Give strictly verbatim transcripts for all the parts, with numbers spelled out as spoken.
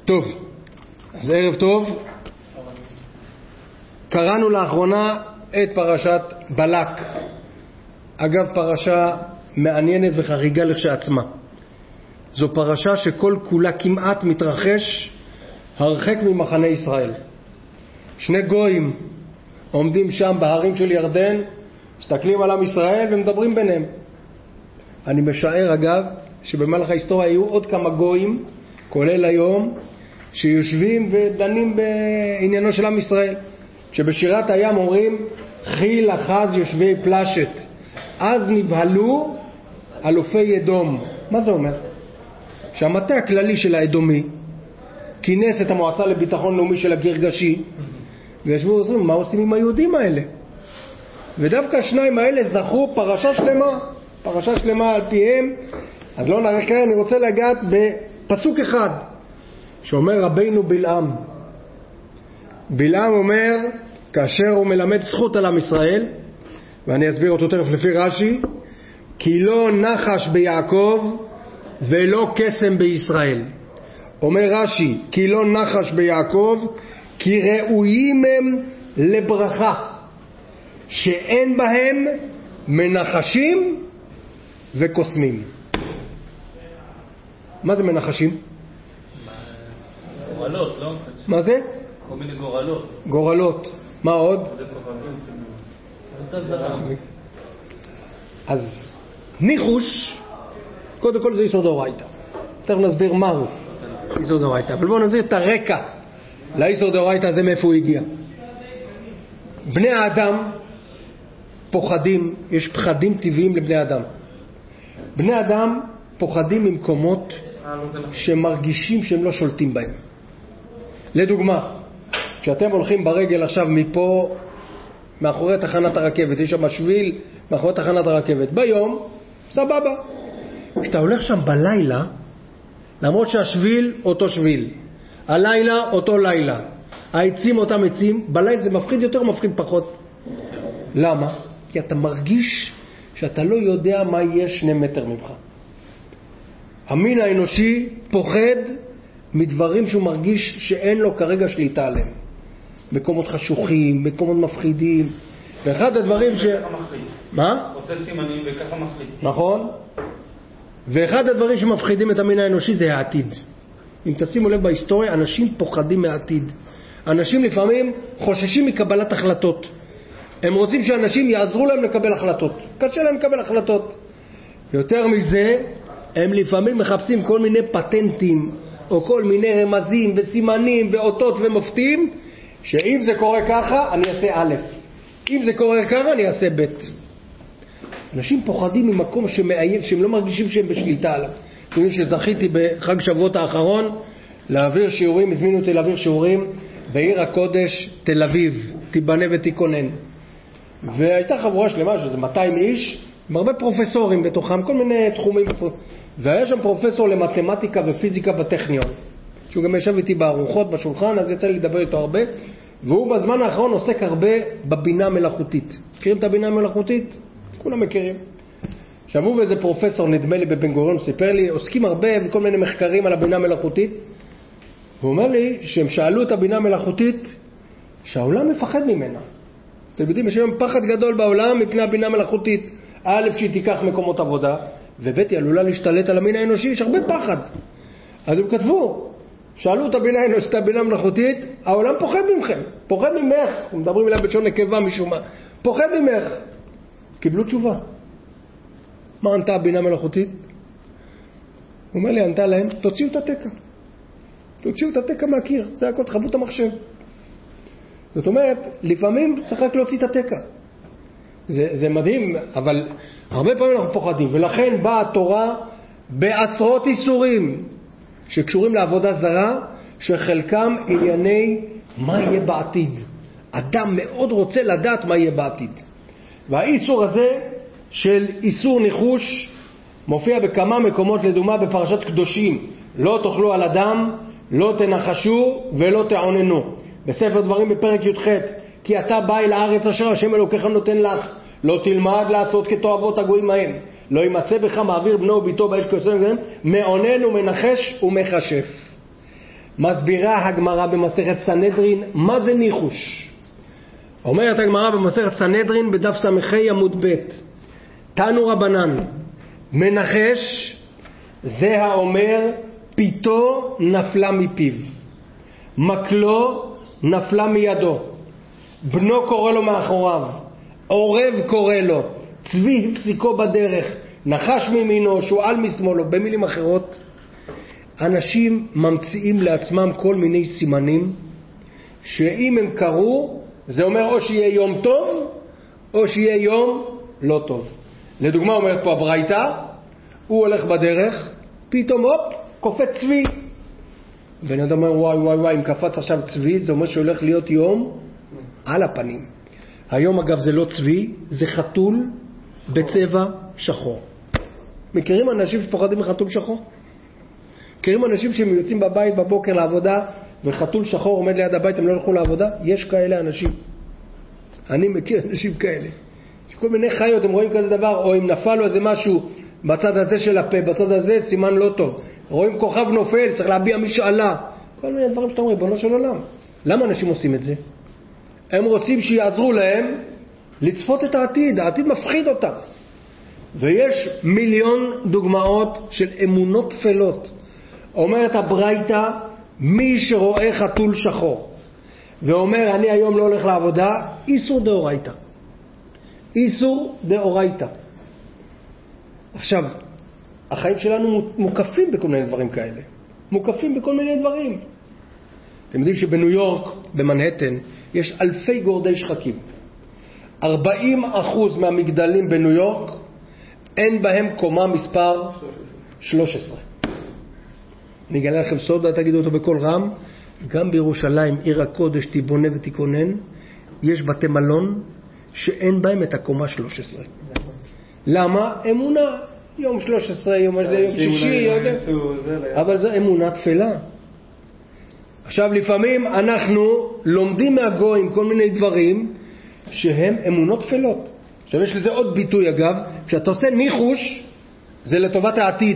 טוב, אז ערב טוב. קראנו לאחרונה את פרשת בלק. אגב, פרשה מעניינת וחריגה לכשעצמה. זו פרשה שכל כולה כמעט מתרחש הרחק ממחנה ישראל. שני גויים עומדים שם בהרים של ירדן, מסתכלים על עם ישראל ומדברים ביניהם. אני משער אגב שבמהלך ההיסטוריה היו עוד כמה גויים, כולל היום, שיושבים ודנים בעניינו של עם ישראל. שבשירת הים אומרים חיל אחז יושבי פלשת, אז נבהלו אלופי אדום. מה זה אומר? שהמטה הכללי של האדומי כינס את המועצה לביטחון לאומי של הגרגשי, וישבו ועושים מה עושים עם היהודים האלה, ודווקא השניים האלה זכו פרשה שלמה, פרשה שלמה על פיהם. אז לא נראה, אני רוצה לגעת בפסוק אחד שאומר רבינו בלעם. בלעם אומר, כאשר הוא מלמד זכות על עם ישראל, ואני אסביר אותו תכף לפי רש"י, כי לא נחש ביעקב ולא קסם בישראל. אומר רש"י, כי לא נחש ביעקב, כי ראויים הם לברכה, שאין בהם מנחשים וקוסמים. מה זה מנחשים? גורלות, לא? מה זה? כל מיני גורלות. גורלות. מה עוד? אז ניחוש, קודם כל זה איסור דאורייתא. תכף נסביר מהו איסור דאורייתא, אבל בואו נסביר את הרקע לאיסור דאורייתא הזה, מאיפה הוא הגיע. בני האדם פוחדים, יש פחדים טבעיים לבני אדם. בני אדם פוחדים ממקומות שמרגישים שהם לא שולטים בהם. לדוגמה, כשאתם הולכים ברגל עכשיו מפה, מאחורי תחנת הרכבת, יש שם שביל מאחורי תחנת הרכבת, ביום, סבבה. כשאתה הולך שם בלילה, למרות שהשביל אותו שביל, הלילה אותו לילה, העצים אותם עצים, בלילה זה מפחיד יותר, מפחיד פחות. למה? כי אתה מרגיש שאתה לא יודע מה יהיה שני מטר ממך. המין האנושי פוחד מדברים שהוא מרגיש שאין לו כרגע שליטה עליהם. מקומות חשוכים, מקומות מפחידים. ואחד הדברים ש... מה? עושה סימנים וככה מפחיד. נכון. ואחד הדברים שמפחידים את המין האנושי זה העתיד. אם תשימו לב בהיסטוריה, אנשים פוחדים מהעתיד. אנשים לפעמים חוששים מקבלת החלטות. הם רוצים שאנשים יעזרו להם לקבל החלטות. קשה להם לקבל החלטות. יותר מזה, הם לפעמים מחפשים כל מיני פטנטים, או כל מיני רמזים וסימנים ואותות ומופתים, שאם זה קורה ככה, אני אעשה א', אם זה קורה ככה, אני אעשה ב'. אנשים פוחדים ממקום שמאיים, שהם לא מרגישים שהם בשליטה עליו. אתם יודעים שזכיתי בחג שבועות האחרון להעביר שיעורים, הזמינו אותי להעביר שיעורים בעיר הקודש תל אביב, תיבנה ותיכונן. והייתה חבורה שלמה, שזה מאתיים איש, עם הרבה פרופסורים בתוכם, כל מיני תחומים. והיה שם פרופסור למתמטיקה ופיזיקה בטכניון, שהוא גם ישב איתי בארוחות בשולחן, אז יצא לי לדבר איתו הרבה. והוא בזמן האחרון עוסק הרבה בבינה מלאכותית. מכירים את הבינה המלאכותית? כולם מכירים. עכשיו הוא ואיזה פרופסור, נדמה לי בבן גוריון, סיפר לי, עוסקים הרבה בכל מיני מחקרים על הבינה המלאכותית. הוא אומר לי שהם שאלו את הבינה המלאכותית שהעולם מפחד ממנה. אתם יודעים, יש היום פחד גדול בעולם מפני הבינה המלאכותית. א', שהיא תיקח מקומות עבודה, וב', היא עלולה להשתלט על המין האנושי, יש הרבה פחד. אז הם כתבו, שאלו את הבינה האנושית, את הבינה המלאכותית, העולם פוחד ממכם, פוחד ממך. הם מדברים אליהם בלשון נקבה משום מה, פוחד ממך. קיבלו תשובה. מה ענתה הבינה המלאכותית? הוא אומר לי, ענתה להם, תוציאו את התקע. תוציאו את התקע מהקיר, זה הכל, תחברו את המחשב. זאת אומרת, לפעמים צריך רק להוציא את התקע. זה, זה מדהים, אבל הרבה פעמים אנחנו פוחדים, ולכן באה התורה בעשרות איסורים שקשורים לעבודה זרה, שחלקם ענייני מה יהיה בעתיד. אדם מאוד רוצה לדעת מה יהיה בעתיד. והאיסור הזה של איסור ניחוש מופיע בכמה מקומות, לדוגמה בפרשת קדושים, לא תאכלו על אדם, לא תנחשו ולא תעוננו. בספר דברים בפרק י"ח, כי אתה בא אל הארץ אשר השם אלוקיך נותן לך, לא תלמד לעשות כתועבות הגויים ההם, לא יימצא בך מעביר בנו וביתו באש כוסם, מעונן ומנחש ומחשף. מסבירה הגמרא במסכת סנהדרין, מה זה ניחוש? אומרת הגמרא במסכת סנהדרין בדף סמכי עמוד ב', תנו רבנן, מנחש זה האומר פיתו נפלה מפיו, מקלו נפלה מידו, בנו קורא לו מאחוריו, עורב קורא לו, צבי הפסיקו בדרך, נחש מימינו, שועל משמאלו. במילים אחרות, אנשים ממציאים לעצמם כל מיני סימנים שאם הם קרו זה אומר או שיהיה יום טוב או שיהיה יום לא טוב. לדוגמה אומרת פה הברייתא, הוא הולך בדרך, פתאום הופ קופץ צבי, ואני יודע אומר וואי וואי וואי, אם קפץ עכשיו צבי זה אומר שהולך להיות יום על הפנים. היום אגב זה לא צבי, זה חתול בצבע שחור. מכירים אנשים שפוחדים מחתול שחור? מכירים אנשים שהם יוצאים בבית בבוקר לעבודה וחתול שחור עומד ליד הבית, הם לא הלכו לעבודה? יש כאלה אנשים. אני מכיר אנשים כאלה. יש כל מיני חיות, הם רואים כזה דבר, או אם נפל לו איזה משהו בצד הזה של הפה, בצד הזה סימן לא טוב. רואים כוכב נופל, צריך להביע משאלה. כל מיני דברים שאתה אומר, בנו של עולם. למה אנשים עושים את זה? הם רוצים שיעזרו להם לצפות את העתיד. העתיד מפחיד אותם. ויש מיליון דוגמאות של אמונות תפלות. אומרת הברייתא, מי שרואה חתול שחור ואומר אני היום לא הולך לעבודה, איסור דאורייתא. איסור דאורייתא. עכשיו, החיים שלנו מוקפים בכל מיני דברים כאלה. מוקפים בכל מיני דברים. אתם יודעים שבניו יורק, במנהטן, יש אלפי גורדי שחקים. ארבעים אחוז מהמגדלים בניו יורק אין בהם קומה מספר שלוש עשרה. אני אגלה לכם סוד, תגידו אותו בכל רם, גם בירושלים, עיר הקודש, תיבונה ותיכונן, יש בתי מלון שאין בהם את הקומה שלוש עשרה. למה? אמונה. יום שלוש עשרה, יום שישי, אבל זו אמונה תפלה. עכשיו לפעמים אנחנו לומדים מהגויים כל מיני דברים שהם אמונות תפלות. עכשיו יש לזה עוד ביטוי אגב, כשאתה עושה ניחוש זה לטובת העתיד.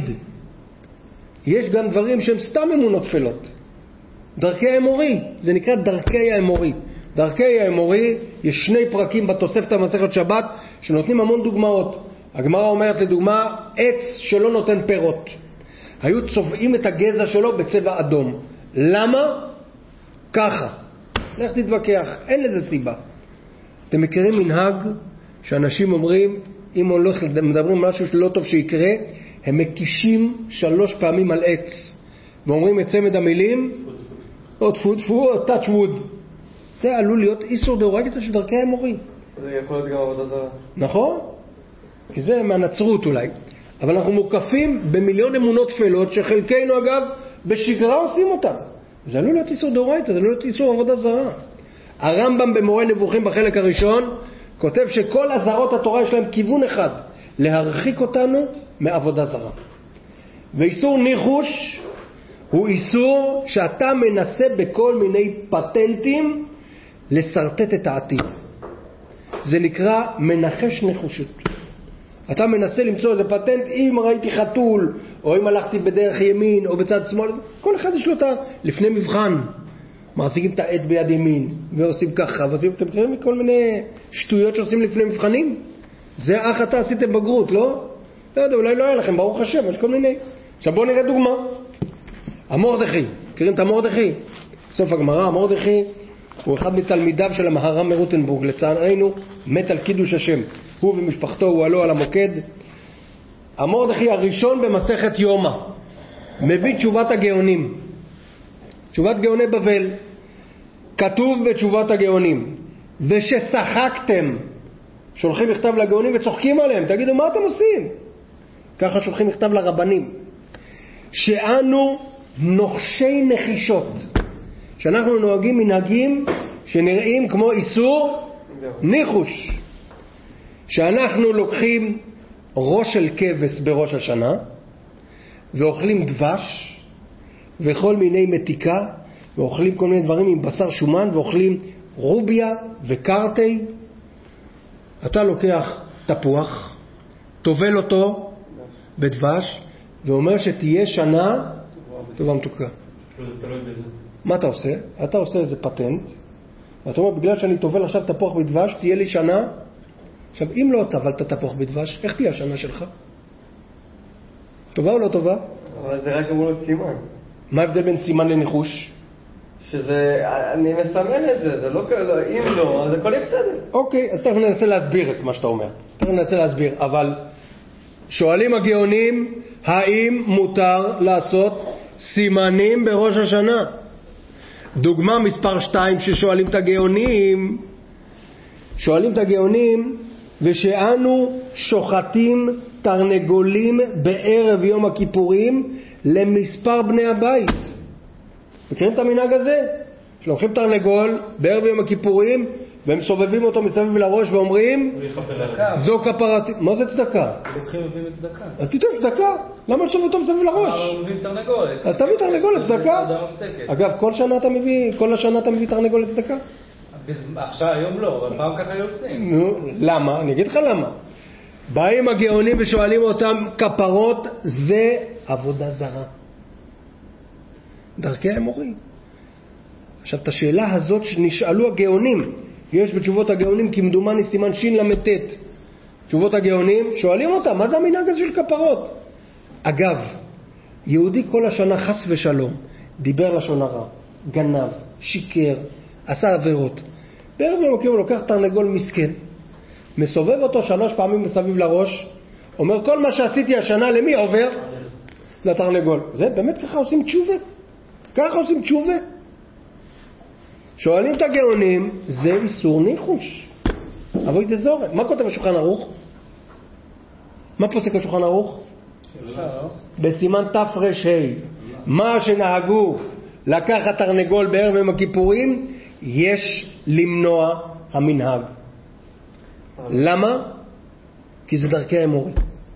יש גם דברים שהם סתם אמונות תפלות. דרכי האמורי, זה נקרא דרכי האמורי. דרכי האמורי, יש שני פרקים בתוספת המסכת שבת שנותנים המון דוגמאות. הגמרא אומרת לדוגמה, עץ שלא נותן פירות. היו צובעים את הגזע שלו בצבע אדום. למה? ככה. לך תתווכח, אין לזה סיבה. אתם מכירים מנהג שאנשים אומרים, אם הולך, מדברים משהו שלא טוב שיקרה, הם מקישים שלוש פעמים על עץ. ואומרים את צמד המילים, או טפו טפו או touch wood. זה עלול להיות איסור דאורייתא של דרכי האמורי. זה יכול להיות גם עבודה זרה. נכון? כי זה מהנצרות אולי. אבל אנחנו מוקפים במיליון אמונות תפלות שחלקנו אגב בשגרה עושים אותם. זה עלול להיות איסור דאורייתא, זה עלול להיות איסור עבודה זרה. הרמב"ם במורה נבוכים בחלק הראשון כותב שכל הזרות התורה יש להם כיוון אחד, להרחיק אותנו מעבודה זרה. ואיסור ניחוש הוא איסור שאתה מנסה בכל מיני פטנטים לסרטט את העתיד. זה נקרא מנחש ניחושות. אתה מנסה למצוא איזה פטנט, אם ראיתי חתול, או אם הלכתי בדרך ימין או בצד שמאל, כל אחד יש לו את לפני מבחן. מחזיקים את העט ביד ימין, ועושים ככה, ועושים, אתם מכירים מכל מיני שטויות שעושים לפני מבחנים? זה אך אתה עשיתם בגרות, לא? לא יודע, אולי לא היה לכם, ברוך השם, יש כל מיני. עכשיו בואו נראה דוגמה. המורדכי, מכירים את המורדכי? סוף הגמרא, המורדכי הוא אחד מתלמידיו של המהר"ם מרוטנבורג, לצערנו מת על קידוש השם. הוא ומשפחתו הועלו על המוקד. המורדכי הראשון במסכת יומא מביא תשובת הגאונים, תשובת גאוני בבל. כתוב בתשובת הגאונים, וששחקתם, שולחים מכתב לגאונים וצוחקים עליהם, תגידו מה אתם עושים? ככה שולחים מכתב לרבנים, שאנו נוחשי נחישות, שאנחנו נוהגים מנהגים שנראים כמו איסור ניחוש, שאנחנו לוקחים ראש של כבש בראש השנה ואוכלים דבש וכל מיני מתיקה, ואוכלים כל מיני דברים עם בשר שומן, ואוכלים רוביה וקרטי. אתה לוקח תפוח, טובל אותו בדבש, ואומר שתהיה שנה טובה מתוקה. כאילו זה תלוי בזה. מה אתה עושה? אתה עושה איזה פטנט, ואתה אומר, בגלל שאני טובל עכשיו תפוח בדבש, תהיה לי שנה. עכשיו, אם לא טבלת תפוח בדבש, איך תהיה השנה שלך? טובה או לא טובה? אבל זה רק אמור להיות סימן. מה ההבדל בין סימן לניחוש? שזה, אני מסמן את זה, זה לא כאילו, אם לא, אז הכל יהיה בסדר. אוקיי, אז תכף ננסה להסביר את מה שאתה אומר. תכף ננסה להסביר, אבל שואלים הגאונים, האם מותר לעשות סימנים בראש השנה? דוגמה מספר שתיים ששואלים את הגאונים, שואלים את הגאונים, ושאנו שוחטים תרנגולים בערב יום הכיפורים למספר בני הבית. מכירים את המנהג הזה? שלוקחים תרנגול בערב יום הכיפורים והם סובבים אותו מסביב לראש ואומרים זו כפרת... מה זה צדקה? לוקחים מביאים את צדקה. אז תיתן צדקה. למה לשוב אותו מסביב לראש? אבל מביאים תרנגולת. אז תביא תרנגולת צדקה. אגב, כל שנה אתה מביא, כל השנה אתה מביא תרנגולת צדקה? עכשיו, היום לא, אבל פעם ככה היו עושים. נו, למה? אני אגיד לך למה. באים הגאונים ושואלים אותם, כפרות זה עבודה זרה. דרכי האמורי. עכשיו, את השאלה הזאת שנשאלו הגאונים, יש בתשובות הגאונים כמדומני סימן שין למתת. תשובות הגאונים, שואלים אותם, מה זה המנהג הזה של כפרות? אגב, יהודי כל השנה חס ושלום, דיבר לשון הרע, גנב, שיקר, עשה עבירות. בערב יום הכיפורים הוא לוקח תרנגול מסכן, מסובב אותו שלוש פעמים מסביב לראש, אומר כל מה שעשיתי השנה למי עובר? לתרנגול. זה באמת ככה עושים תשובה? ככה עושים תשובה? שואלים את הגאונים, זה איסור ניחוש. אבוי דזורי. מה כותב השולחן ערוך? מה פוסק השולחן ערוך? בסימן תר"ה. מה שנהגו לקחת תרנגול בערב יום הכיפורים, יש למנוע המנהג. למה? כי זה דרכי האמורי.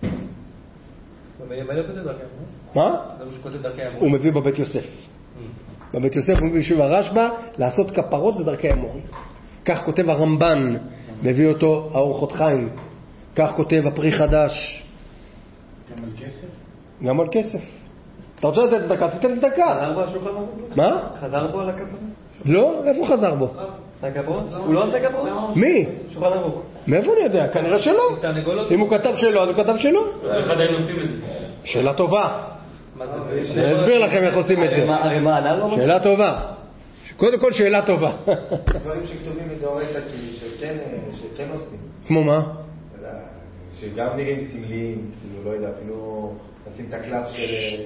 מה? הוא מביא בבית יוסף. בבית יוסף הוא מביא שוב הרשב"א, לעשות כפרות זה דרכי האמורי. כך כותב הרמב"ן, מביא אותו האורחות חיים. כך כותב הפרי חדש. גם על כסף? גם על כסף. אתה רוצה לתת צדקה? תתן צדקה. חזר בו השולחן ערוך? מה? חזר בו על הכפרות? לא? איפה חזר בו? הכפרות? הוא לא עושה כפרות? מי? שולחן ערוך. מאיפה אני יודע? כנראה שלא. אם הוא כתב שלא, אז הוא כתב שלא. אחד היינו עושים את זה. שאלה טובה. אני אסביר לכם איך עושים את זה. הרי מה, ענה לו? שאלה טובה. קודם כל שאלה טובה. דברים שכתובים מדאורייתא שכן עושים. כמו מה? שגם נראים סמליים, כאילו, לא יודע, אפילו נשים את הקלף של...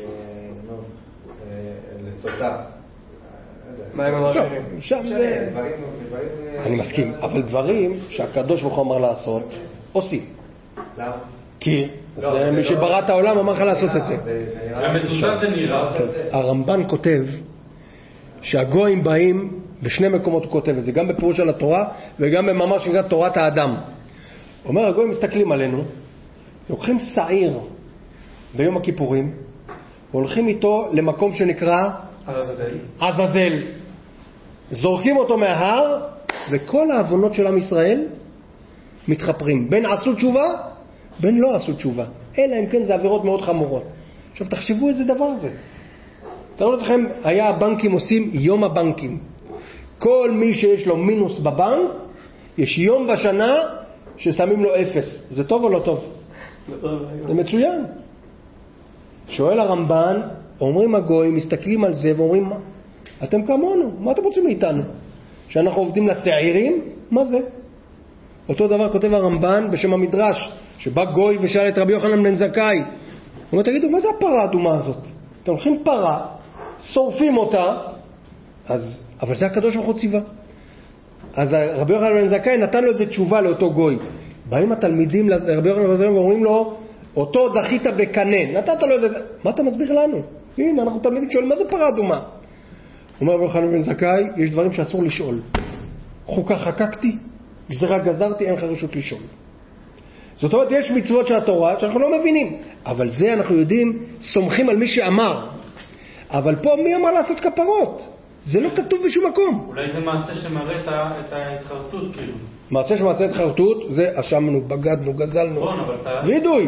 לסוטה. מה הם אמרים? שם זה... אני מסכים, אבל דברים שהקדוש ברוך הוא אמר לעשות, עושים. למה? כי זה מי שברא את העולם אמר לך לעשות את זה. המזוזה זה נראה. הרמב"ן כותב שהגויים באים, בשני מקומות הוא כותב את זה, גם בפירוש על התורה וגם במאמר שנקרא תורת האדם. הוא אומר, הגויים מסתכלים עלינו, לוקחים שעיר ביום הכיפורים, והולכים איתו למקום שנקרא עזאזל. עזאזל. זורקים אותו מההר, וכל העוונות של עם ישראל מתחפרים. בין עשו תשובה, בין לא עשו תשובה. אלא אם כן זה עבירות מאוד חמורות. עכשיו תחשבו איזה דבר זה. תראו לכם, היה הבנקים עושים יום הבנקים. כל מי שיש לו מינוס בבנק, יש יום בשנה ששמים לו אפס. זה טוב או לא טוב? זה מצוין. שואל הרמב"ן, אומרים הגויים, מסתכלים על זה ואומרים, אתם כמונו, מה אתם רוצים מאיתנו? שאנחנו עובדים לשעירים? מה זה? אותו דבר כותב הרמב"ן בשם המדרש, שבא גוי ושאל את רבי יוחנן בן זכאי. הוא אומר, תגידו, מה זה הפרה האדומה הזאת? אתם הולכים פרה, שורפים אותה, אז, אבל זה הקדוש ברוך הוא ציווה. אז רבי יוחנן בן זכאי נתן לו איזה תשובה לאותו גוי. באים התלמידים לרבי יוחנן בן זכאי ואומרים לו, אותו דחית בקנה, נתת לו איזה... מה אתה מסביר לנו? הנה, אנחנו תלמידים שואלים, מה זה פרה אדומה? אומר רבי יוחנן בן זכאי, יש דברים שאסור לשאול. חוקה חקקתי, גזרה גזרתי, אין לך רשות לשאול. זאת אומרת, יש מצוות של התורה שאנחנו לא מבינים, אבל זה אנחנו יודעים, סומכים על מי שאמר. אבל פה מי אמר לעשות כפרות? זה לא כתוב בשום מקום. אולי זה מעשה שמראה את ההתחרטות, כאילו. מעשה שמעשה התחרטות, זה אשמנו, בגדנו, גזלנו. נכון, אבל אתה... וידוי.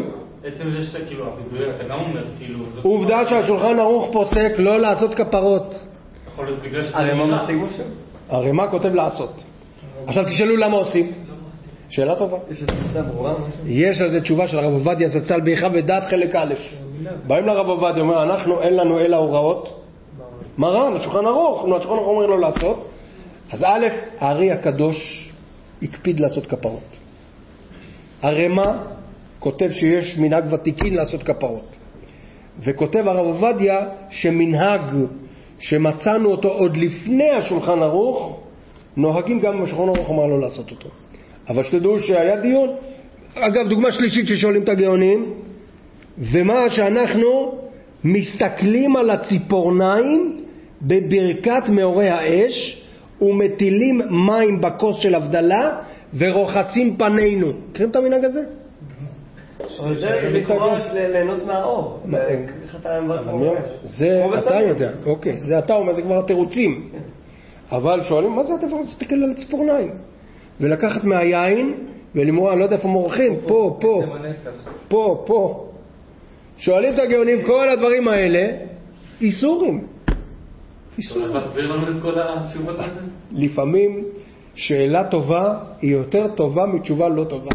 עצם זה שאתה כאילו, הבידוי, אתה גם אומר, כאילו... עובדה שהשולחן ערוך פוסק לא לעשות כפרות. יכול להיות בגלל שזה... הרי מה מציג משה? הרי מה כותב לעשות? עכשיו תשאלו למה עושים. שאלה טובה. יש לזה תפיסה ברורה? יש על זה תשובה של הרב עובדיה זצ"ל בהיכה ודעת חלק א'. באים לרב עובדיה, אומר, אנחנו אין לנו אלא הוראות. מרן, השולחן ערוך, השולחן ערוך אומר לו לעשות. אז א', הארי הקדוש הקפיד לעשות כפרות. הרמ"א כותב שיש מנהג ותיקין לעשות כפרות. וכותב הרב עובדיה שמנהג שמצאנו אותו עוד לפני השולחן ערוך, נוהגים גם בשולחן ערוך אמר לו לעשות אותו. אבל שתדעו שהיה דיון. אגב, דוגמה שלישית ששואלים את הגאונים, ומה שאנחנו מסתכלים על הציפורניים בברכת מאורי האש ומטילים מים בכוס של הבדלה ורוחצים פנינו. מכירים את המנהג הזה? אבל זה לכאורה ליהנות מהאור. איך אתה מברך מהאור? זה אתה יודע, אוקיי, זה אתה אומר, זה כבר תירוצים. אבל שואלים, מה זה אתה כבר להסתכל על הציפורניים? ולקחת מהיין ולמרוא, אני לא יודע איפה מורחים, פה, פה, פה, פה. שואלים את הגאונים, כל הדברים האלה איסורים. איסורים. אתה מסביר לנו את כל התשובות הזה? לפעמים שאלה טובה היא יותר טובה מתשובה לא טובה.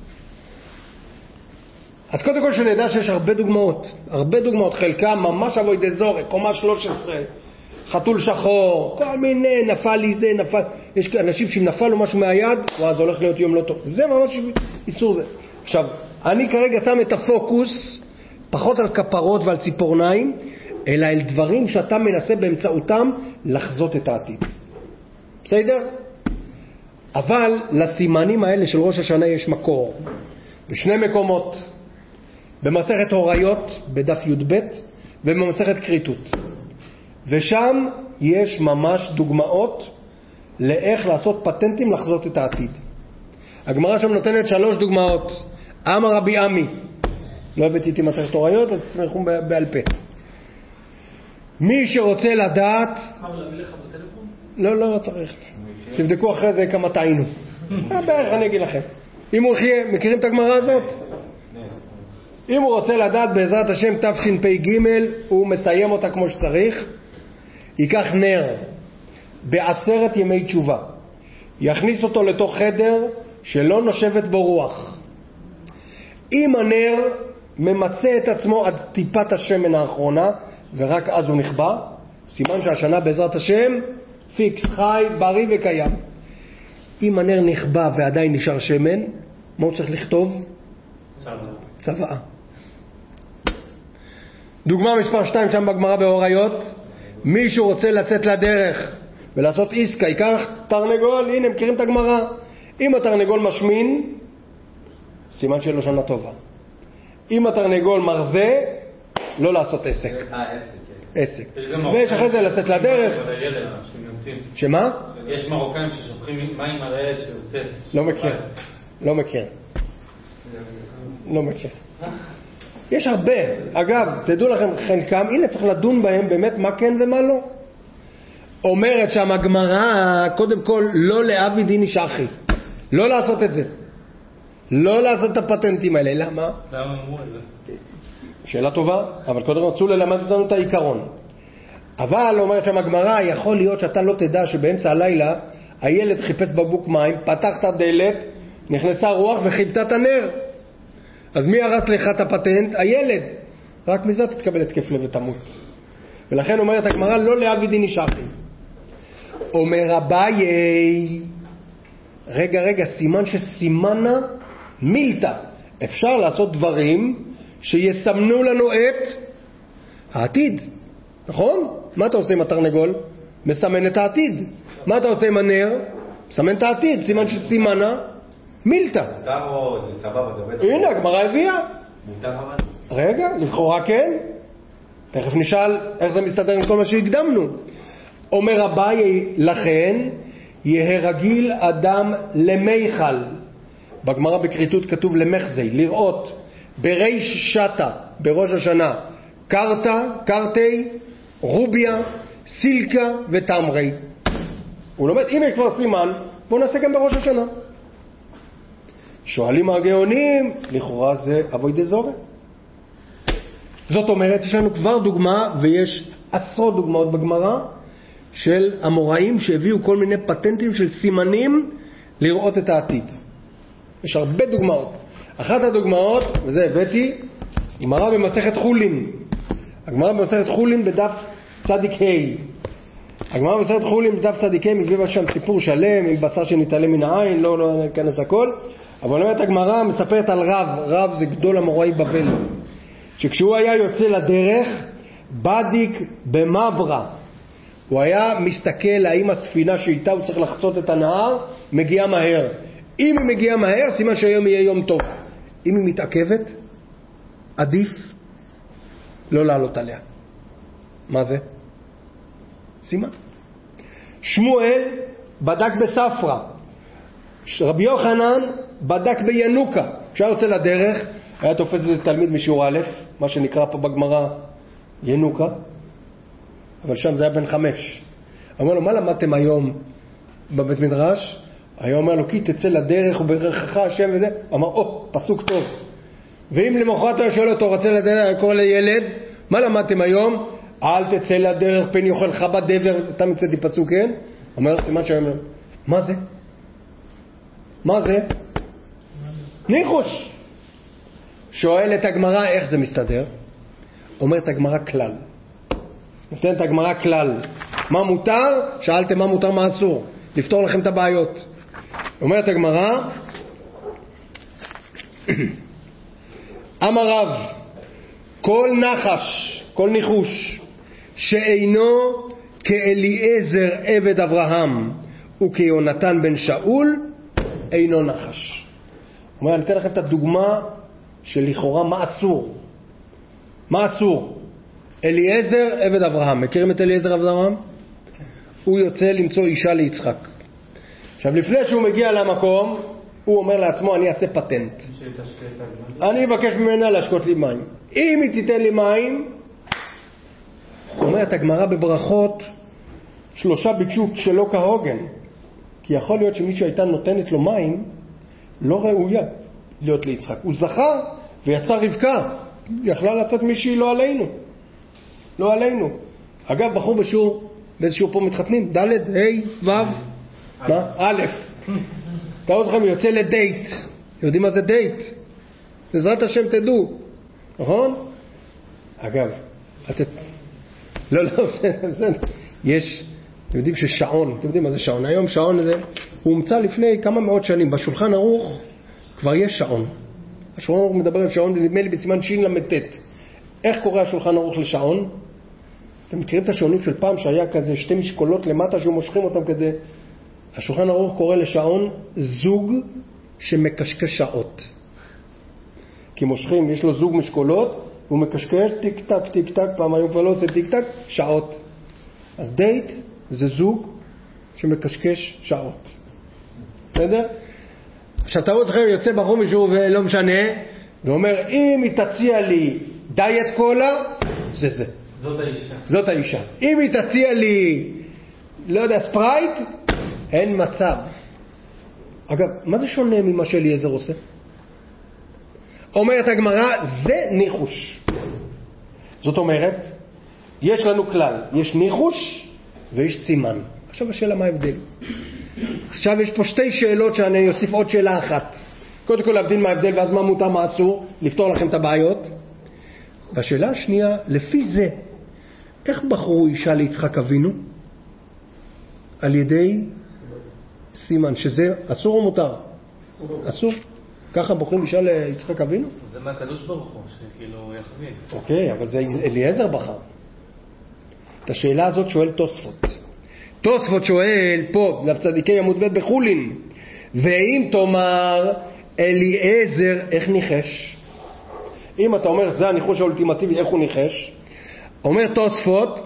אז קודם כל שנדע שיש הרבה דוגמאות, הרבה דוגמאות, חלקם ממש אבוי דזורי, קומה שלוש עשרה, חתול שחור, כל מיני, נפל לי זה, נפל, יש אנשים שאם נפל לו משהו מהיד, ואז זה הולך להיות יום לא טוב, זה ממש איסור זה. עכשיו, אני כרגע שם את הפוקוס, פחות על כפרות ועל ציפורניים, אלא אל דברים שאתה מנסה באמצעותם לחזות את העתיד. בסדר? אבל לסימנים האלה של ראש השנה יש מקור, בשני מקומות, במסכת הוריות בדף י"ב ובמסכת כריתות, ושם יש ממש דוגמאות לאיך לעשות פטנטים לחזות את העתיד. הגמרא שם נותנת שלוש דוגמאות. אמר רבי עמי, לא הבאתי איתי מסכת הוריות אז תסמכו בעל פה. מי שרוצה לדעת, אמר להביא לך בטלפון? לא, לא צריך, תבדקו אחרי זה כמה טעינו. בערך אני אגיד לכם. אם הוא יחיה, מכירים את הגמרא הזאת? אם הוא רוצה לדעת בעזרת השם תשפ"ג, הוא מסיים אותה כמו שצריך, ייקח נר בעשרת ימי תשובה, יכניס אותו לתוך חדר שלא נושבת בו רוח. אם הנר ממצא את עצמו עד טיפת השמן האחרונה ורק אז הוא נכבה, סימן שהשנה בעזרת השם פיקס, חי, בריא וקיים. אם הנר נכבה ועדיין נשאר שמן, מה הוא צריך לכתוב? צוואה. דוגמה מספר שתיים שם בגמרא בהוריות, מישהו רוצה לצאת לדרך ולעשות עסקה, ייקח תרנגול, הנה מכירים את הגמרא, אם התרנגול משמין סימן שלו שנה טובה, אם התרנגול מרזה לא לעשות עסק. עסק. ויש אחרי זה לצאת לדרך. שמה? יש מרוקאים ששופכים מים על הילד שיוצא. לא מכיר, לא מכיר, לא מכיר. יש הרבה. אגב, תדעו לכם, חלקם, הנה צריך לדון בהם באמת מה כן ומה לא. אומרת שם הגמרא, קודם כל, לא לאבי דיני שחי. לא לעשות את זה. לא לעשות את הפטנטים האלה. למה? למה אמרו את זה? שאלה טובה, אבל קודם רצו ללמד אותנו את העיקרון. אבל אומרת שם הגמרא, יכול להיות שאתה לא תדע שבאמצע הלילה הילד חיפש בבוק מים, פתח את הדלת, נכנסה רוח וחיבתה את הנר. אז מי הרס לך את הפטנט? הילד. רק מזה תתקבל התקף לב ותמות. ולכן אומרת הגמרא, לא לאבי דיני שחי. אומר אביי, רגע רגע, סימן שסימנה מילתא. אפשר לעשות דברים שיסמנו לנו את העתיד. נכון? מה אתה עושה עם התרנגול? מסמן את העתיד. מה אתה עושה עם הנר? מסמן את העתיד. סימן שסימנה מילתא. מותר או זה סבבה, זה עובד? הנה, הגמרא הביאה. מותר אבל? רגע, לכאורה כן. תכף נשאל איך זה מסתדר עם כל מה שהקדמנו. אומר אביי, לכן יהיה רגיל אדם למיכל. בגמרא בכריתות כתוב למחזי, לראות בריש שטה, בראש השנה, קרטה, קרטי, רוביה, סילקה ותמרי. הוא לומד, אם יש כבר סימן, בואו נעשה גם בראש השנה. שואלים הגאונים, לכאורה זה אבוי דזורי. זאת אומרת, יש לנו כבר דוגמה, ויש עשרות דוגמאות בגמרא, של המוראים שהביאו כל מיני פטנטים של סימנים לראות את העתיד. יש הרבה דוגמאות. אחת הדוגמאות, וזה הבאתי, גמרא במסכת חולין. הגמרא במסכת חולין בדף צדיק ה'. הגמרא במסכת חולין בדף צדיק ה' מביאה שם סיפור שלם עם בשר שנתעלם מן העין, לא, לא ניכנס הכל. אבל באמת הגמרא מספרת על רב, רב זה גדול המוראי בבל, שכשהוא היה יוצא לדרך, בדיק במברה, הוא היה מסתכל האם הספינה שאיתה הוא צריך לחצות את הנהר מגיעה מהר. אם היא מגיעה מהר, סימן שהיום יהיה יום טוב. אם היא מתעכבת, עדיף לא לעלות עליה. מה זה? סימן. שמואל בדק בספרה, רבי יוחנן בדק בינוקה. כשהיה יוצא לדרך, היה תופס איזה תלמיד משיעור א', מה שנקרא פה בגמרא ינוקה, אבל שם זה היה בן חמש. אמר לו, מה למדתם היום בבית מדרש? היה אומר לו, כי תצא לדרך וברכך השם וזה. אמר, או, פסוק טוב. ואם למחרת היה שואל אותו, רצה לדרך, קורא לילד, מה למדתם היום? אל תצא לדרך פן יאכלך בדבר, סתם יצאתי פסוק, כן? אומר, סימן שהיום, מה זה? מה זה? ניחוש. שואל את הגמרא איך זה מסתדר. אומרת הגמרא כלל. נותנת הגמרא כלל. מה מותר? שאלתם מה מותר, מה אסור. לפתור לכם את הבעיות. אומרת הגמרא, אמר רב, כל נחש, כל ניחוש, שאינו כאליעזר עבד אברהם וכיונתן בן שאול, אינו נחש. אומר, אני אתן לכם את הדוגמה של לכאורה מה אסור. מה אסור? אליעזר עבד אברהם. מכירים את אליעזר עבד אברהם? כן. הוא יוצא למצוא אישה ליצחק. עכשיו, לפני שהוא מגיע למקום, הוא אומר לעצמו, אני אעשה פטנט. אני אבקש ממנה להשקות לי מים. אם היא תיתן לי מים, אומרת הגמרא בברכות, שלושה ביקשו שלא כהוגן. כי יכול להיות שמישהו הייתה נותנת לו מים, לא ראויה להיות ליצחק. הוא זכה ויצא רבקה. יכלה לצאת מישהי לא עלינו. לא עלינו. אגב, בחור בשיעור, באיזשהו פה מתחתנים, ד' ה' ו' מה? א'. תראו אתכם, יוצא לדייט. יודעים מה זה דייט? בעזרת השם תדעו. נכון? אגב, את... לא, לא, בסדר, בסדר. יש, אתם יודעים ששעון, אתם יודעים מה זה שעון? היום שעון הזה, הוא הומצא לפני כמה מאות שנים. בשולחן ערוך כבר יש שעון. השולחן ערוך מדבר על שעון, נדמה לי בסימן שין למתת. איך קורא השולחן ערוך לשעון? אתם מכירים את השעונים של פעם שהיה כזה שתי משקולות למטה שהוא מושכים אותם כזה? השולחן ערוך קורא לשעון זוג שמקשקש שעות. כי מושכים, יש לו זוג משקולות, הוא מקשקש טיק טק טיק טק, פעם היום כבר לא עושה טיק טק, שעות. אז דייט זה זוג שמקשקש שעות. בסדר? עכשיו תראו אצלכם, יוצא בחור משהו ולא משנה, ואומר, אם היא תציע לי דיאט קולה, זה זה. זאת האישה. זאת האישה. אם היא תציע לי, לא יודע, ספרייט, אין מצב. אגב, מה זה שונה ממה שאליעזר עושה? אומרת הגמרא, זה ניחוש. זאת אומרת, יש לנו כלל, יש ניחוש ויש סימן. עכשיו השאלה מה ההבדל. עכשיו יש פה שתי שאלות שאני אוסיף עוד שאלה אחת. קודם כל להבדיל מה ההבדל ואז מה מותר מה אסור, לפתור לכם את הבעיות. והשאלה השנייה, לפי זה, איך בחרו אישה ליצחק אבינו? על ידי סימן, שזה אסור או מותר? אסור. ככה בוחרים אישה ליצחק אבינו? זה מהקדוש ברוך הוא, שכאילו יכווין. אוקיי, אבל זה אליעזר בחר. את השאלה הזאת שואל תוספות. תוספות שואל פה, לצדיקי עמוד ב' בחולין, ואם תאמר אליעזר, איך ניחש? אם אתה אומר, זה הניחוש האולטימטיבי, איך הוא ניחש? אומר תוספות,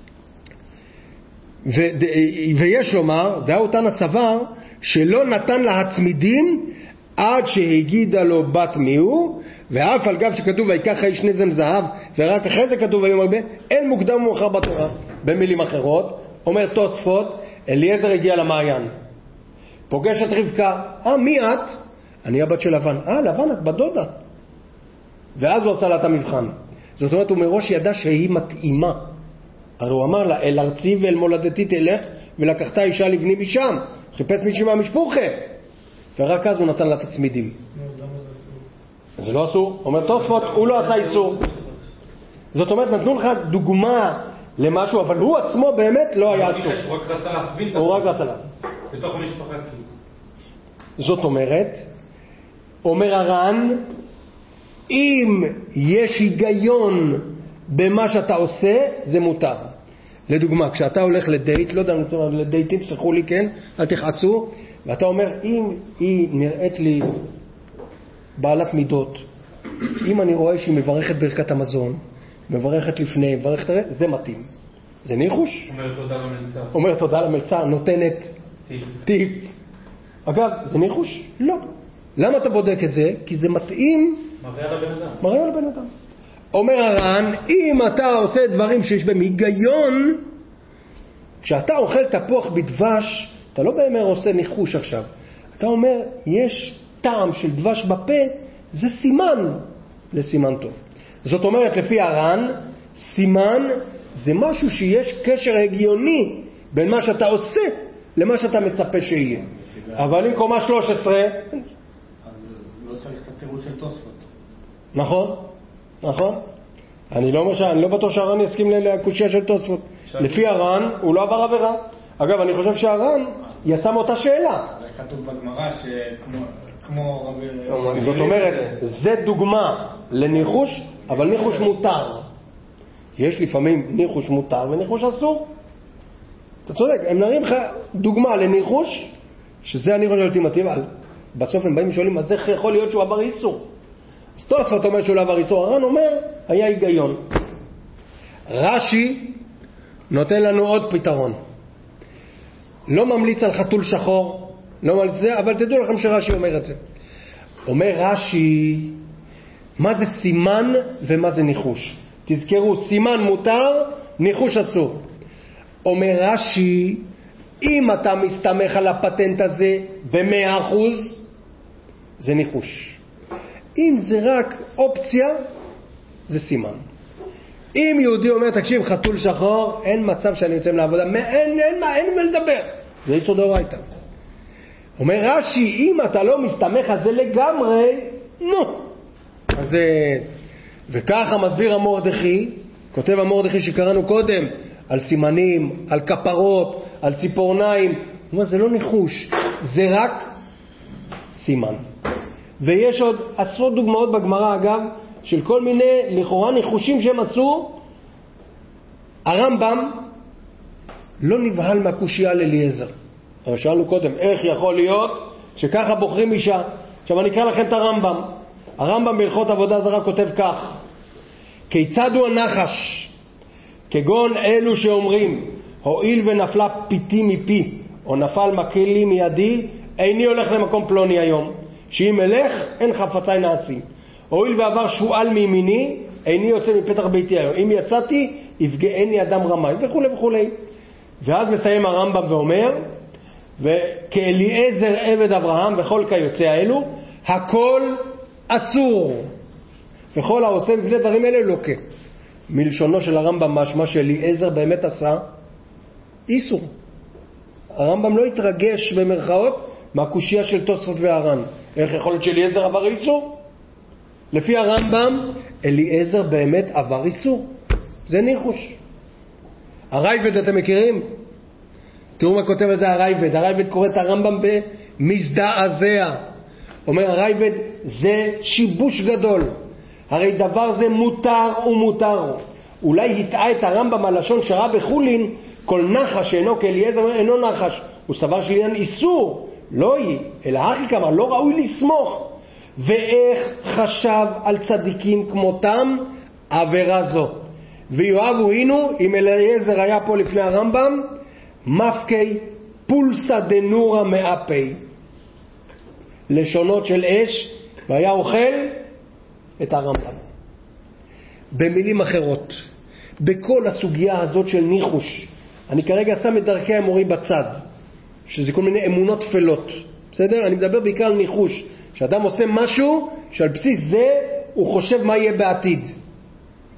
ו- ויש לומר, דעה אותן הסבר, שלא נתן לה הצמידים עד שהגידה לו בת מיהו, ואף על גב שכתוב ויקח האיש נזם זהב, ורק אחרי זה כתוב ויאמר הרבה, אין מוקדם ומאוחר בתורה. במילים אחרות, אומר תוספות, אליעזר הגיע למעיין, פוגש את רבקה, אה מי את? אני הבת של לבן. אה לבן, את בדודה. ואז הוא עשה לה את המבחן. זאת אומרת, הוא מראש ידע שהיא מתאימה. הרי הוא אמר לה, אל ארצי ואל מולדתי תלך, ולקחת אישה לבני משם. חיפש מישהי מהמשפחה. ורק אז הוא נתן לה את הצמידים. זה לא אסור. אומר תוספות, הוא לא עשה איסור. זאת אומרת, נתנו לך דוגמה למשהו, אבל הוא עצמו באמת לא היה אסור. הוא רק רצה להכווין. הוא רק רצה לה. בתוך המשפחה. זאת אומרת, אומר הר"ן, אם יש היגיון במה שאתה עושה, זה מותר. לדוגמה, כשאתה הולך לדייט, לא יודע, אני רוצה לדייטים, סלחו לי, כן, אל תכעסו, ואתה אומר, אם היא נראית לי בעלת מידות, אם אני רואה שהיא מברכת ברכת המזון, מברכת לפני, מברכת הרי, זה מתאים. זה ניחוש. אומר תודה למלצר. אומר תודה למלצר, נותנת טיפ. טיפ. אגב, זה ניחוש? לא. למה אתה בודק את זה? כי זה מתאים. מראה על הבן אדם. מראה על הבן אדם. אומר הר"ן, אם אתה עושה דברים שיש בהם היגיון, כשאתה אוכל תפוח בדבש, אתה לא באמת עושה ניחוש עכשיו. אתה אומר, יש טעם של דבש בפה, זה סימן לסימן טוב. זאת אומרת, לפי הר"ן, סימן זה משהו שיש קשר הגיוני בין מה שאתה עושה למה שאתה מצפה שיהיה. אבל אם קומה שלוש עשרה... אז לא צריך את התירוץ של תוספות. נכון, נכון. אני לא, אומר, אני לא בטוח שהר"ן יסכים לקושיה של תוספות. לפי הר"ן הוא לא עבר עבירה. אגב, אני חושב שהר"ן יצא מאותה שאלה. זה כתוב בגמרא שכמו רבי... זאת אומרת, זה דוגמה לניחוש, אבל ניחוש מותר. יש לפעמים ניחוש מותר וניחוש אסור. אתה צודק, הם נראים לך דוגמה לניחוש, שזה הניחוש האולטימטיבי, אבל בסוף הם באים ושואלים, אז איך יכול להיות שהוא עבר איסור? אז תוספות אומר שהוא לא עבר איסור, הר"ן אומר, היה היגיון. רש"י נותן לנו עוד פתרון. לא ממליץ על חתול שחור, לא ממליץ זה, אבל תדעו לכם שרש"י אומר את זה. אומר רש"י, מה זה סימן ומה זה ניחוש? תזכרו, סימן מותר, ניחוש אסור. אומר רש"י, אם אתה מסתמך על הפטנט הזה ב-מאה אחוז, זה ניחוש. אם זה רק אופציה, זה סימן. אם יהודי אומר, תקשיב, חתול שחור, אין מצב שאני יוצא לעבודה, אין, אין, אין, אין מה לדבר. זה יסוד דאורייתא. אומר רש"י, אם אתה לא מסתמך על זה לגמרי, נו. אז זה... וככה מסביר המורדכי, כותב המורדכי שקראנו קודם, על סימנים, על כפרות, על ציפורניים. הוא אומר, זה לא ניחוש, זה רק סימן. ויש עוד עשרות דוגמאות בגמרא, אגב, של כל מיני לכאורה ניחושים שהם עשו. הרמב"ם לא נבהל מהקושיה על אליעזר. אבל שאלנו קודם, איך יכול להיות שככה בוחרים אישה? עכשיו אני אקרא לכם את הרמב"ם. הרמב"ם בהלכות עבודה זרה כותב כך: כיצד הוא הנחש? כגון אלו שאומרים, הואיל ונפלה פיתי מפי, או נפל מקלי מידי, איני הולך למקום פלוני היום. שאם אלך, אין חפצי נעשים. הואיל ועבר שועל מימיני, איני יוצא מפתח ביתי היום. אם יצאתי, יפגעני אדם רמאי, וכו' וכו'. ואז מסיים הרמב"ם ואומר, וכאליעזר עבד אברהם וכל כיוצא האלו, הכל אסור. וכל העושה מפני דברים אלה לוקה. מלשונו של הרמב"ם משמע שאליעזר באמת עשה איסור. הרמב"ם לא התרגש במרכאות מהקושיה של תוספות והר"ן. איך יכול להיות שאליעזר עבר איסור? לפי הרמב"ם, אליעזר באמת עבר איסור. זה ניחוש. הרייבד אתם מכירים? תראו מה כותב על זה הרייבד. הרייבד קורא את הרמב"ם במזדעזע. אומר הרייבד, זה שיבוש גדול. הרי דבר זה מותר ומותר. אולי הטעה את הרמב"ם הלשון שראה בחולין, כל נחש שאינו כאליעזר אינו נחש. הוא סבר שעניין איסור. לא היא, אלא הכי כמה, לא ראוי לסמוך. ואיך חשב על צדיקים כמותם עבירה זו. ויואבו הינו, אם אליעזר היה פה לפני הרמב"ם, מפקי פולסא דנורא מאפי. לשונות של אש, והיה אוכל את הרמב"ם. במילים אחרות, בכל הסוגיה הזאת של ניחוש, אני כרגע שם את דרכי המורי בצד, שזה כל מיני אמונות תפלות. בסדר? אני מדבר בעיקר על ניחוש. שאדם עושה משהו שעל בסיס זה הוא חושב מה יהיה בעתיד.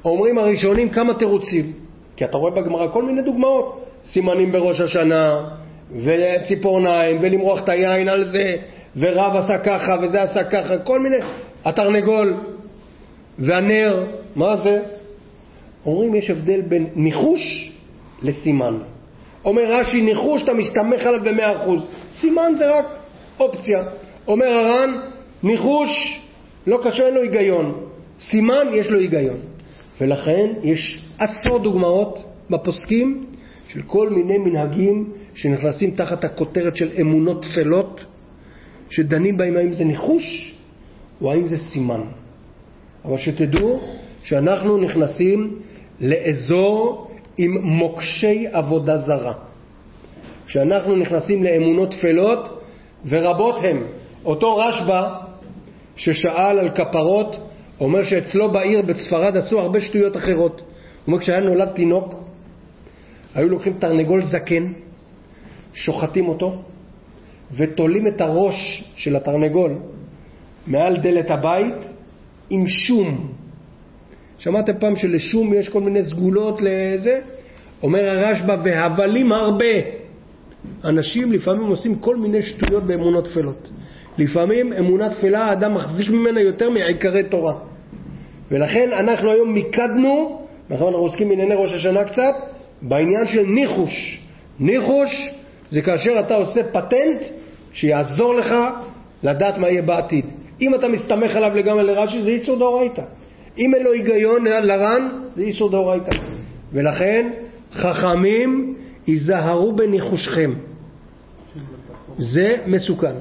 אומרים הראשונים כמה תירוצים, כי אתה רואה בגמרא כל מיני דוגמאות, סימנים בראש השנה, וציפורניים, ולמרוח את היין על זה, ורב עשה ככה, וזה עשה ככה, כל מיני, התרנגול, והנר, מה זה? אומרים יש הבדל בין ניחוש לסימן. אומר רש"י, ניחוש אתה מסתמך עליו ב-מאה אחוז, סימן זה רק אופציה. אומר הר"ן, ניחוש לא קשה, אין לו היגיון, סימן יש לו היגיון. ולכן יש עשרות דוגמאות בפוסקים של כל מיני מנהגים שנכנסים תחת הכותרת של אמונות תפלות, שדנים בהם האם זה ניחוש או האם זה סימן. אבל שתדעו שאנחנו נכנסים לאזור עם מוקשי עבודה זרה. כשאנחנו נכנסים לאמונות תפלות, ורבות הם. אותו רשב"א ששאל על כפרות, אומר שאצלו בעיר בספרד עשו הרבה שטויות אחרות. הוא אומר כשהיה נולד תינוק, היו לוקחים תרנגול זקן, שוחטים אותו, ותולים את הראש של התרנגול מעל דלת הבית עם שום. שמעתם פעם שלשום יש כל מיני סגולות לזה? אומר הרשב"א, והבלים הרבה. אנשים לפעמים עושים כל מיני שטויות באמונות תפלות. לפעמים אמונה תפלה האדם מחזיק ממנה יותר מעיקרי תורה. ולכן אנחנו היום מיקדנו, נכון, אנחנו עוסקים בענייני ראש השנה קצת, בעניין של ניחוש. ניחוש זה כאשר אתה עושה פטנט שיעזור לך לדעת מה יהיה בעתיד. אם אתה מסתמך עליו לגמרי לרש"י, זה איסור דאורייתא. אם אין לו היגיון לר"ן, זה איסור דאורייתא. ולכן חכמים ייזהרו בניחושכם, זה מסוכן.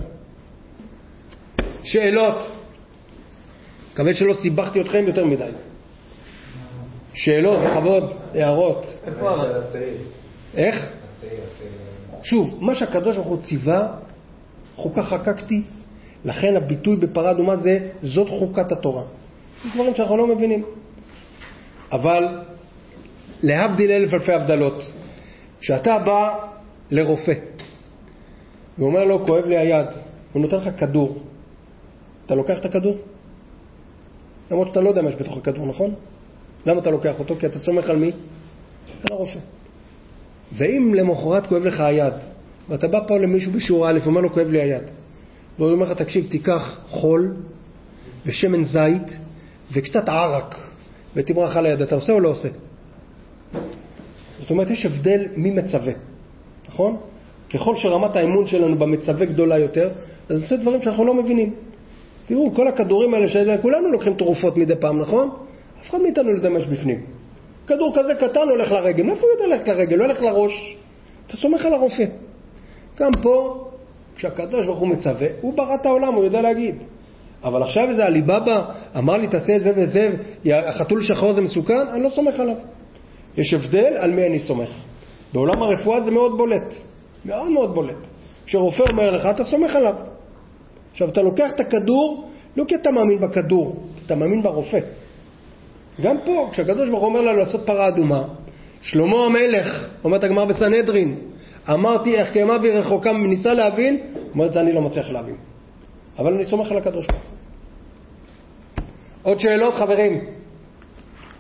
שאלות, מקווה שלא סיבכתי אתכם יותר מדי. שאלות, בכבוד, הערות. איך? שוב, מה שהקדוש ברוך הוא ציווה, חוקה חקקתי, לכן הביטוי בפרה אדומה זה זאת חוקת התורה. זה דברים שאנחנו לא מבינים. אבל להבדיל אלף אלפי הבדלות, כשאתה בא לרופא ואומר לו כואב לי היד, הוא נותן לך כדור, אתה לוקח את הכדור? למרות שאתה לא יודע מה יש בתוך הכדור, נכון? למה אתה לוקח אותו? כי אתה סומך על מי? על הרופא. ואם למחרת כואב לך היד, ואתה בא פה למישהו בשיעור א' ואומר לו כואב לי היד, והוא אומר לך תקשיב, תיקח חול ושמן זית וקצת ערק ותמרח על היד, אתה עושה או לא עושה? זאת אומרת יש הבדל מי מצווה, נכון? ככל שרמת האמון שלנו במצווה גדולה יותר, אז זה דברים שאנחנו לא מבינים. תראו, כל הכדורים האלה שזה, כולנו לוקחים תרופות מדי פעם, נכון? אף אחד מאיתנו לא יודע מה יש בפנים. כדור כזה קטן הולך לרגל, איפה הוא יודע ללכת לרגל? לא הולך לראש. אתה סומך על הרופא. גם פה, כשהקדוש ברוך הוא מצווה, הוא ברא את העולם, הוא יודע להגיד. אבל עכשיו איזה עליבאבא אמר לי תעשה את זה וזה, החתול שחור זה מסוכן, אני לא סומך עליו. יש הבדל על מי אני סומך. בעולם הרפואה זה מאוד בולט. מאוד מאוד בולט. כשרופא אומר לך, אתה סומך עליו. עכשיו אתה לוקח את הכדור, לא כי אתה מאמין בכדור, כי אתה מאמין ברופא. גם פה, כשהקדוש ברוך הוא אומר לנו לעשות פרה אדומה, שלמה המלך, אומרת הגמרא בסנהדרין, אמרתי איך קיימה והיא רחוקה, וניסה להבין, אומרת זה אני לא מצליח להבין. אבל אני סומך על הקדוש ברוך הוא. עוד שאלות חברים?